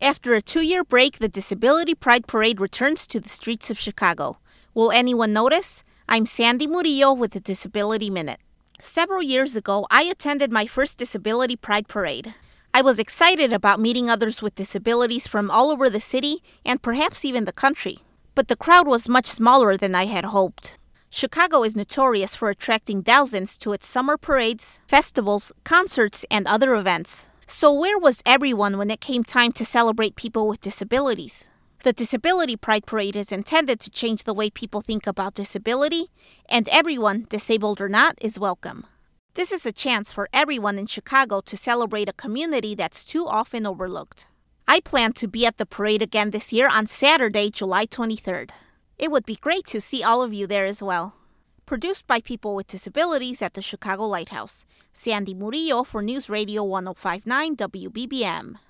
After a 2-year break, the Disability Pride Parade returns to the streets of Chicago. Will anyone notice? I'm Sandy Murillo with the Disability Minute. Several years ago, I attended my first Disability Pride Parade. I was excited about meeting others with disabilities from all over the city and perhaps even the country. But the crowd was much smaller than I had hoped. Chicago is notorious for attracting thousands to its summer parades, festivals, concerts, and other events. So where was everyone when it came time to celebrate people with disabilities? The Disability Pride Parade is intended to change the way people think about disability, and everyone, disabled or not, is welcome. This is a chance for everyone in Chicago to celebrate a community that's too often overlooked. I plan to be at the parade again this year on Saturday, July 23rd. It would be great to see all of you there as well. Produced by people with disabilities at the Chicago Lighthouse. Sandy Murillo for News Radio 1059 WBBM.